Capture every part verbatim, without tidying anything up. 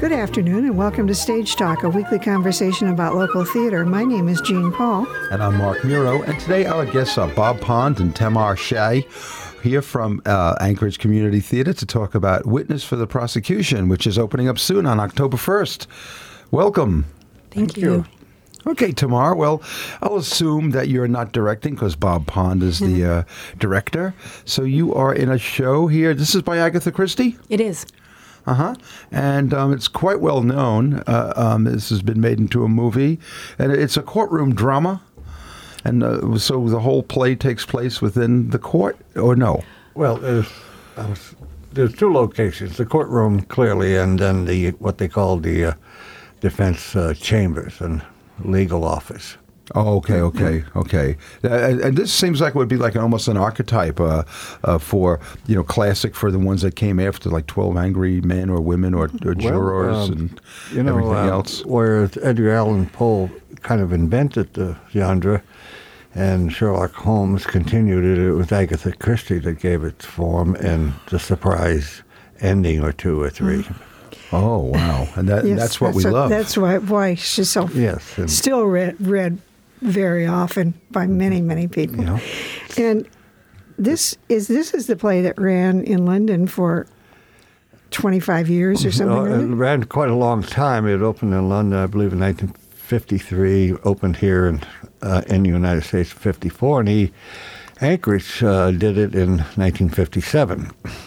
Good afternoon and welcome to Stage Talk, a weekly conversation about local theater. My name is Jean Paul. And I'm Mark Muro. And today our guests are Bob Pond and Tamar Shea, here from uh, Anchorage Community Theater to talk about Witness for the Prosecution, which is opening up soon on October first. Welcome. Thank, Thank you. you. Okay, Tamar, well, I'll assume that you're not directing because Bob Pond is the uh, director. So you are in a show here. This is by Agatha Christie? It is. Uh-huh. And um, it's quite well known. Uh, um, this has been made into a movie. And it's a courtroom drama. And uh, so the whole play takes place within the court, or no? Well, there's, uh, there's two locations, the courtroom, clearly, and then the what they call the uh, defense uh, chambers and legal office. Oh, okay, okay, okay. Uh, and, and this seems like it would be like almost an archetype uh, uh, for, you know, classic for the ones that came after, like twelve Angry Men or Women or, or Jurors well, um, and you know, everything uh, else. Whereas Edgar Allan Poe kind of invented the genre and Sherlock Holmes continued it, it was Agatha Christie that gave it form and the surprise ending or two or three. Oh, wow. And that, yes, that's what that's we a, love. That's why, why she's so yes, and, still read, read very often by many, many people. You know. And this is this is the play that ran in London for twenty-five years or something. Uh, it ran quite a long time. It opened in London, I believe, in nineteen fifty-three, opened here in, uh, in the United States in fifty-four, and he, Anchorage uh, did it in nineteen fifty-seven.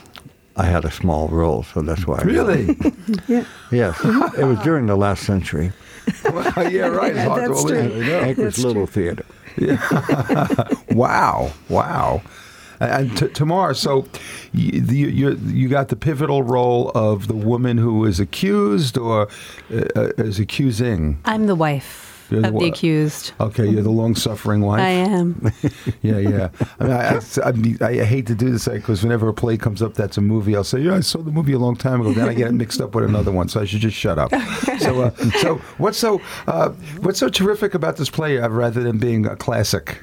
I had a small role, so that's why. Really? Yeah. Yes. It was during the last century. Well, yeah, right. Yeah, that's well, true. yeah, Anchorage That's Little true. Theater. Yeah. Wow, wow. And t- Tamar, so you, you you got the pivotal role of the woman who is accused or uh, is accusing? I'm the wife You're of the the wa- accused. Okay, you're the long-suffering wife? I am. Yeah, yeah. I mean, I, I, I, mean, I hate to do this because whenever a play comes up that's a movie, I'll say, yeah, I saw the movie a long time ago. Then I get it mixed up with another one, so I should just shut up. So, uh, so what's so uh, what's so terrific about this play uh, rather than being a classic?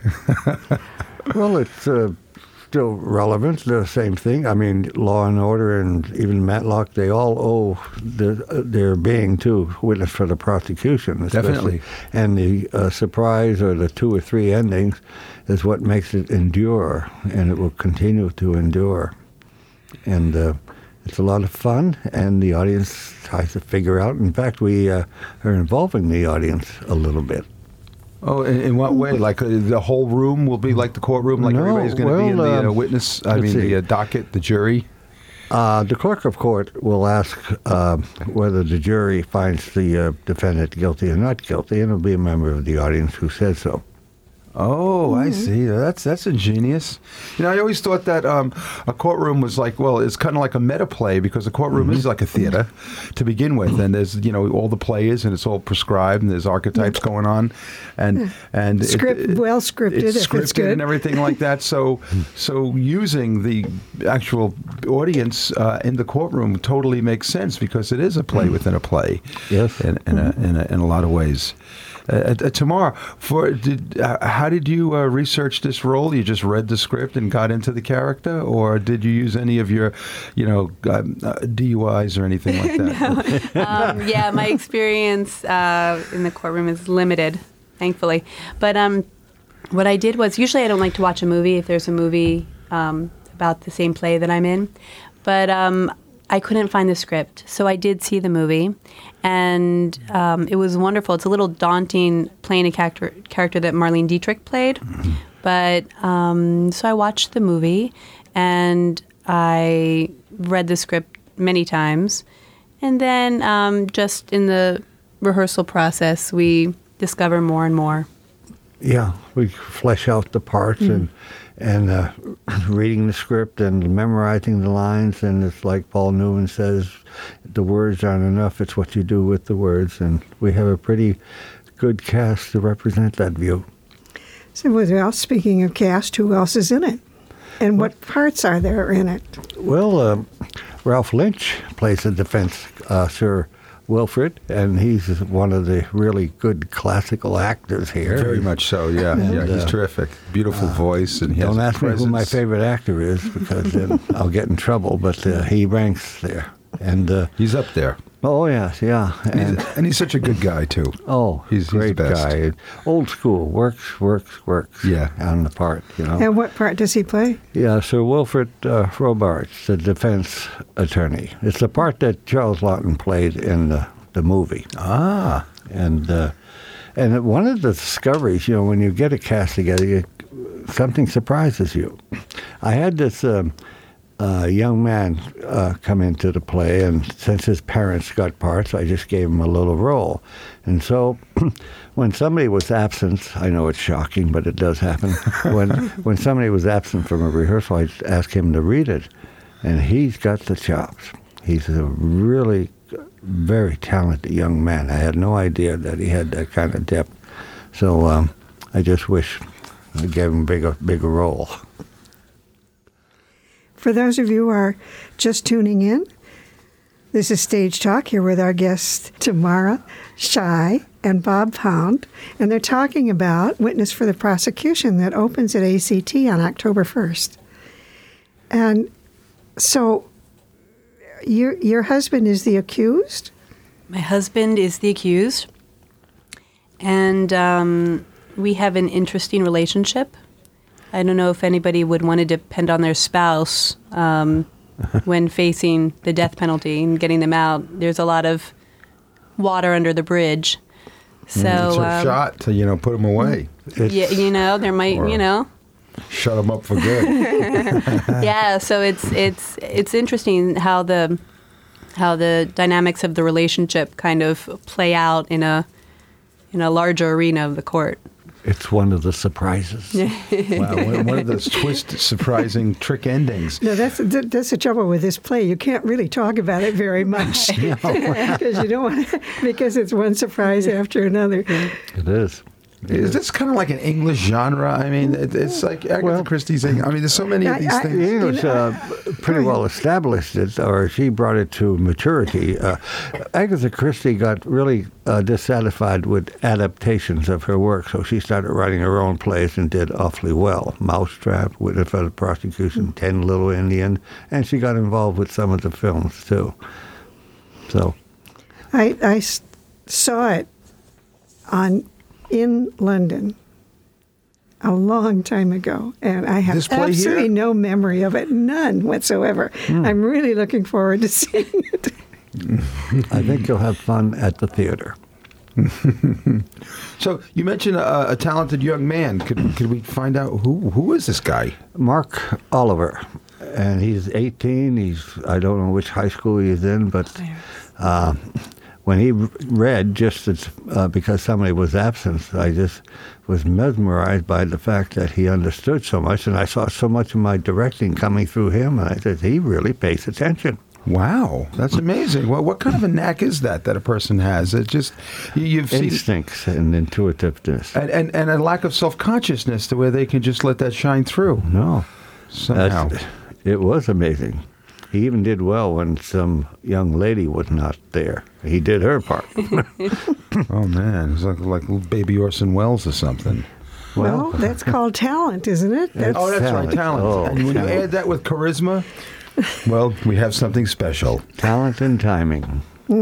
Well, it's uh, still relevant, the same thing. I mean, Law and Order and even Matlock, they all owe their, their being to Witness for the Prosecution. Definitely. And the uh, surprise or the two or three endings is what makes it endure, and it will continue to endure. And uh, it's a lot of fun, and the audience tries to figure out. In fact, we uh, are involving the audience a little bit. Oh, in, in what way? Like uh, the whole room will be like the courtroom, like No, everybody's going to be in well, the uh, um, witness, I let's mean, see. the uh, docket, the jury? Uh, the clerk of court will ask uh, whether the jury finds the uh, defendant guilty or not guilty, and it'll be a member of the audience who says so. Oh, I see. That's that's ingenious. You know, I always thought that um, a courtroom was like, well, it's kind of like a meta play because a courtroom Mm-hmm. is like a theater to begin with, and there's you know all the players and it's all prescribed and there's archetypes going on, and and Script, it, it, well scripted, it's if scripted it's good. and everything like that. So so using the actual audience uh, in the courtroom totally makes sense because it is a play within a play. Yes. in in a, in a, in a lot of ways. Uh, uh, Tamar, for did, uh, how did you uh, research this role? You just read the script and got into the character, or did you use any of your, you know, um, uh, D U Is or anything like that? No. um, yeah, my experience uh, in the courtroom is limited, thankfully. But um, what I did was, usually I don't like to watch a movie if there's a movie um, about the same play that I'm in. But um, I couldn't find the script, so I did see the movie, and um, it was wonderful. It's a little daunting playing a character, character that Marlene Dietrich played, but um, so I watched the movie, and I read the script many times, and then um, just in the rehearsal process, we discover more and more. Yeah, we flesh out the parts mm. and and uh, reading the script and memorizing the lines. And it's like Paul Newman says, the words aren't enough. It's what you do with the words. And we have a pretty good cast to represent that view. So, well, speaking of cast, who else is in it? And what parts are there in it? Well, uh, Ralph Lynch plays the defense, uh, Sir Wilfrid, and he's one of the really good classical actors here. Very much so, yeah. And, yeah, he's uh, terrific. Beautiful uh, voice, and he don't has ask presence. me who my favorite actor is, because then I'll get in trouble, but uh, he ranks there. And uh, he's up there. Oh yes, yeah. And And, he's, and he's such a good guy too. oh, he's- he's great the best. guy. Old school, works, works, works. Yeah. On the part, you know. And what part does he play? Yeah, Sir Wilfrid uh, Robarts, the defense attorney. It's the part that Charles Lawton played in the, the movie. Ah, And uh, and one of the discoveries, you know, when you get a cast together, you, something surprises you. I had this um, uh, young man uh, come into the play, and since his parents got parts, I just gave him a little role. And so when somebody was absent, I know it's shocking, but it does happen. when when somebody was absent from a rehearsal, I asked him to read it, and he's got the chops. He's a really very talented young man. I had no idea that he had that kind of depth. So um, I just wish I gave him a bigger, bigger role. For those of you who are just tuning in, this is Stage Talk here with our guests Tamara Shai and Bob Pound, and they're talking about Witness for the Prosecution that opens at A C T on October first. And so your your husband is the accused? My husband is the accused, and um, we have an interesting relationship. I don't know if anybody would want to depend on their spouse um, when facing the death penalty and getting them out. There's a lot of water under the bridge. So, it's a um, shot to, you know, put him away. It's, yeah, you know, there might, Or- you know, Shut him up for good. yeah. So it's it's it's interesting how the how the dynamics of the relationship kind of play out in a in a larger arena of the court. it's one of the surprises. Wow, one, one of those twist, surprising trick endings. No, that's th- that's the trouble with this play. You can't really talk about it very much because you don't want to, because it's one surprise after another. It is. Is this kind of like an English genre? I mean, it, it's like Agatha Well- Christie's. I mean, there's so many of I- these I- The things. English You know, uh, pretty well established it, or she brought it to maturity. Uh, Agatha Christie got really uh, dissatisfied with adaptations of her work, so she started writing her own plays and did awfully well. Mousetrap, Witness for the Prosecution, Ten Little Indian, and she got involved with some of the films too. So, I, I s- saw it on in London a long time ago, and I have This play absolutely here? no memory of it, none whatsoever. I'm really looking forward to seeing it. I think you'll have fun at the theater. So you mentioned a, a talented young man. Could could we find out who who is this guy? Mark Oliver, and he's eighteen. He's I don't know which high school he's in, but uh, when he read, just as, uh, because somebody was absent, I just was mesmerized by the fact that he understood so much, and I saw so much of my directing coming through him, and I said, he really pays attention. Wow, that's amazing. Well, what kind of a knack is that that a person has? It just you, you've seen. Instincts and intuitiveness. And, and, and a lack of self-consciousness to where they can just let that shine through No, somehow. That's- it was amazing. He even did well when some young lady was not there. He did her part. Oh, man. It's like, like little baby Orson Welles or something. Well, that's called talent, isn't it? That's, Oh, that's talent. right, talent. Oh, and when talent. you add that with charisma, well, we have something special. Talent and timing.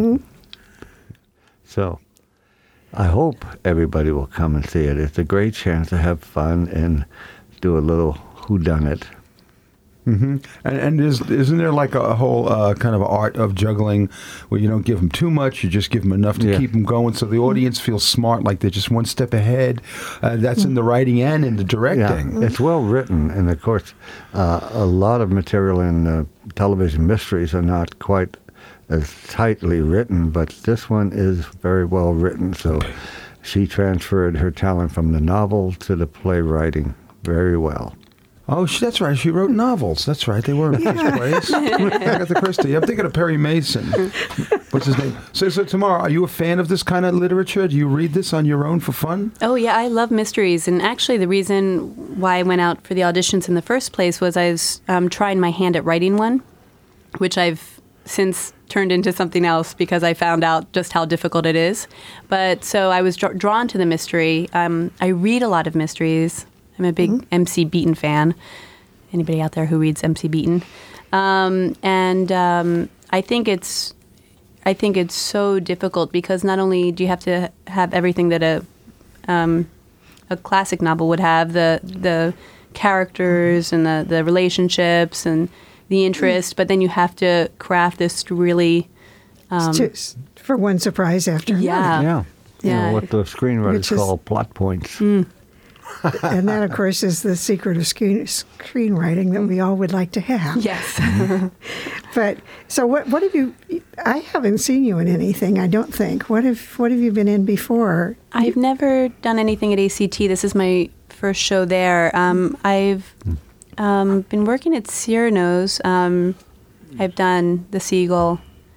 So, I hope everybody will come and see it. It's a great chance to have fun and do a little whodunit. And, and is, isn't there like a, a whole uh, kind of art of juggling where you don't give them too much, you just give them enough to Yeah. keep them going so the audience feels smart, like they're just one step ahead? Uh, that's in the writing and in the directing. Yeah, it's well written, and of course, uh, a lot of material in uh, television mysteries are not quite as tightly written, but this one is very well written. So, she transferred her talent from the novel to the playwriting very well. Oh, she, that's right. She wrote novels. That's right. They were these plays. Agatha Christie. I'm thinking of Perry Mason. What's his name? So, so Tamara, are you a fan of this kind of literature? Do you read this on your own for fun? Oh, yeah, I love mysteries. And actually, the reason why I went out for the auditions in the first place was I was um, trying my hand at writing one, which I've since turned into something else because I found out just how difficult it is. But so I was dr- drawn to the mystery. Um, I read a lot of mysteries. I'm a big M C Beaton fan. Anybody out there who reads M C Beaton? Um, and um, I think it's... I think it's so difficult because not only do you have to have everything that a um, a classic novel would have, the the characters and the, the relationships and the interest, but then you have to craft this really um, Just for one surprise after another. yeah Yeah. You Yeah. know, what the screenwriters Which is- call plot points. Mm. And that, of course, is the secret of screen, screenwriting that we all would like to have. yes. But so, what? What have you? I haven't seen you in anything. I don't think. What have What have you been in before? I've never done anything at A C T. This is my first show there. Um, I've um, been working at Cyrano's. Um, I've done The Seagull,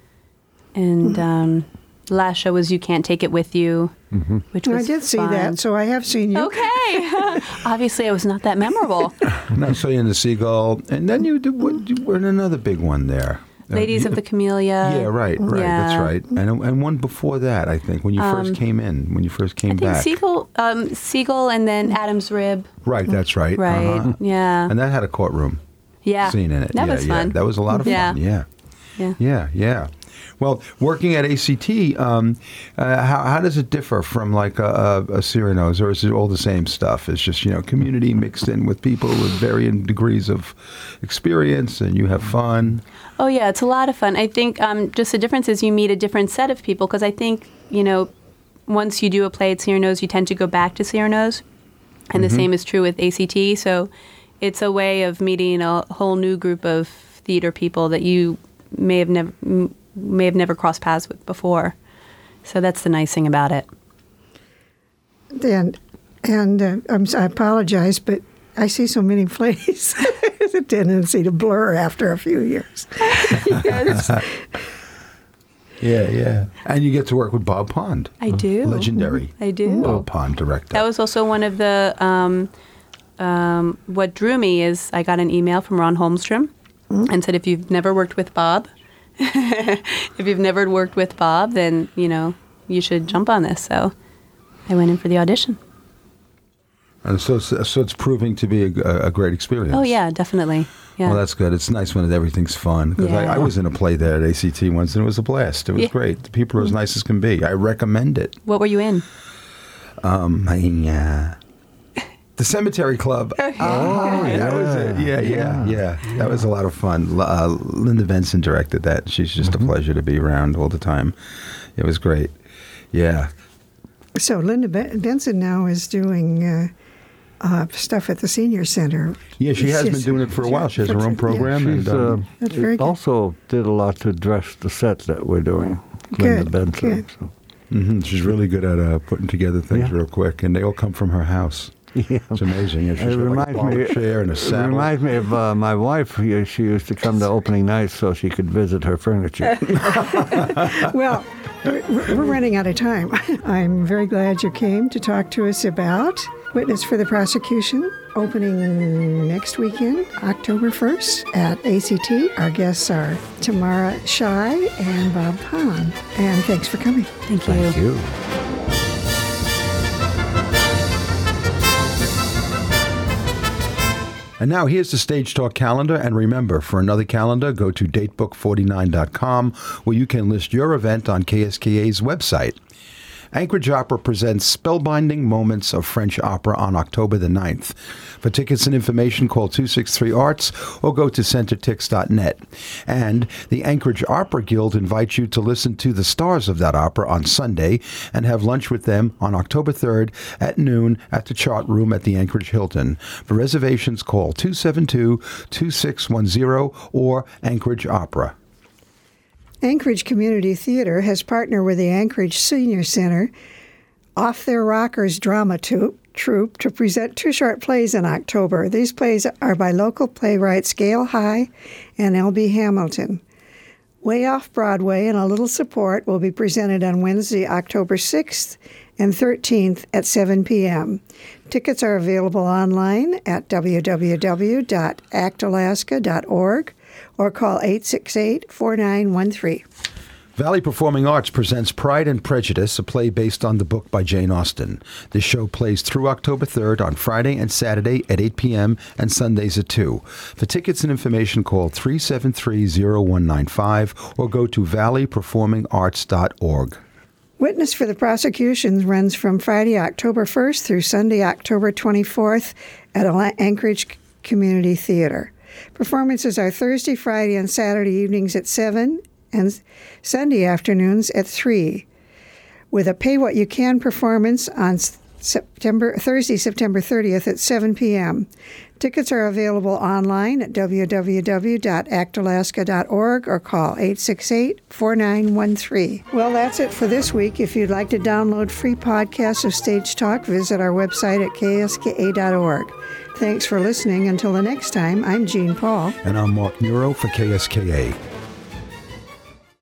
and um, the last show was You Can't Take It With You, Mm-hmm. which was I did see fun. that, so I have seen you. Okay. Obviously, I was not that memorable. And I saw you in the Seagull, and then you, did, what, you were in another big one there. Uh, Ladies you- of the Camellia. Yeah, right, right. That's Yeah. right. And and one before that, I think, when you first Um, came in, when you first came I think back. Seagull, um, Seagull, and then Adam's Rib. Right, that's right. Right. Uh-huh. Yeah. And that had a courtroom yeah. scene in it. That yeah, was yeah. fun. That was a lot of Yeah. fun. Yeah. Yeah. Yeah, yeah. Well, working at A C T, um, uh, how, how does it differ from like a, a, a Cyrano's, or is it all the same stuff? It's just, you know, community mixed in with people with varying degrees of experience, and you have fun. Oh, yeah, it's a lot of fun. I think um, just the difference is you meet a different set of people because I think, you know, once you do a play at Cyrano's, you tend to go back to Cyrano's. And the same is true with A C T. So it's a way of meeting a whole new group of theater people that you may have never may have never crossed paths with before. So that's the nice thing about it. And and uh, I'm, I apologize, but I see so many plays. There's a tendency to blur after a few years. Yes. Yeah, yeah. And you get to work with Bob Pond. I do. Legendary. I do. Bob Pond director. That was also one of the, um, um, what drew me is I got an email from Ron Holmstrom and said, if you've never worked with Bob, if you've never worked with Bob, then, you know, you should jump on this. So I went in for the audition. And so, so it's proving to be a, a great experience. Oh, yeah, definitely. Yeah. Well, that's good. It's nice when everything's fun. Because I, Yeah. I was in a play there at A C T once, and it was a blast. It was Yeah. great. The people are as nice as can be. I recommend it. What were you in? Um, I, uh, the Cemetery Club. Oh, yeah. that was it. Yeah, yeah, yeah. That was a lot of fun. L- Uh, Linda Benson directed that. She's just a pleasure to be around all the time. It was great. Yeah. So Linda Ben- Benson now is doing uh, uh, stuff at the senior center. Yeah, she has been She's- doing it for a while. She has her own Yeah. program. She's and, um, uh, That's very good. also did a lot to dress the set that we're doing. Linda Good, Benson. good. So. mhm, she's really good at uh, putting together things Yeah. real quick, and they all come from her house. Yeah. It's amazing. Yeah, she's It got like a reminds bar me. chair and a It saddle. reminds me of uh, my wife. She she used to come to opening nights so she could visit her furniture. Well, we're, we're running out of time. I'm very glad you came to talk to us about Witness for the Prosecution, opening next weekend, October first, at A C T. Our guests are Tamara Shai and Bob Pond. And thanks for coming. Thank you. Thank you. And now here's the Stage Talk calendar. And remember, for another calendar, go to datebook forty-nine dot com, where you can list your event on K S K A's website. Anchorage Opera presents Spellbinding Moments of French Opera on October the ninth. For tickets and information, call two six three arts or go to centertix dot net. And the Anchorage Opera Guild invites you to listen to the stars of that opera on Sunday and have lunch with them on October third at noon at the Chart Room at the Anchorage Hilton. For reservations, call two seven two, two six one zero or Anchorage Opera. Anchorage Community Theater has partnered with the Anchorage Senior Center Off Their Rockers drama troupe, troupe to present two short plays in October. These plays are by local playwrights Gail High and L B Hamilton. Way Off Broadway and A Little Support will be presented on Wednesday, October sixth and thirteenth at seven p.m. Tickets are available online at w w w dot act alaska dot org or call eight six eight, four nine one three. Valley Performing Arts presents Pride and Prejudice, a play based on the book by Jane Austen. This show plays through October third on Friday and Saturday at eight p.m. and Sundays at two. For tickets and information, call three seven three, zero one nine five or go to valley performing arts dot org. Witness for the Prosecution runs from Friday, October first through Sunday, October twenty-fourth at Anchorage Community Theater. Performances are Thursday, Friday, and Saturday evenings at seven and Sunday afternoons at three, with a Pay What You Can performance on September Thursday, September thirtieth at seven p.m. Tickets are available online at w w w dot act alaska dot org or call eight six eight, four nine one three. Well, that's it for this week. If you'd like to download free podcasts of Stage Talk, visit our website at k s k a dot org. Thanks for listening. Until the next time, I'm Jean Paul. And I'm Mark Muro for K S K A.